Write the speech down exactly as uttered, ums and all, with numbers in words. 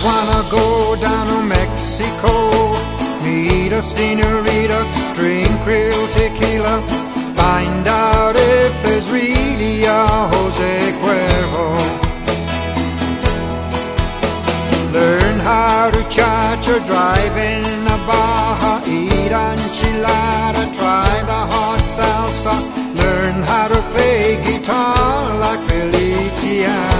wanna go down to Mexico, meet a senorita, drink real tequila, find out if there's really a Jose Cuervo. Learn how to cha-cha, drive in a Baja, eat enchilada, try the hot salsa, learn how to play guitar like Feliciano.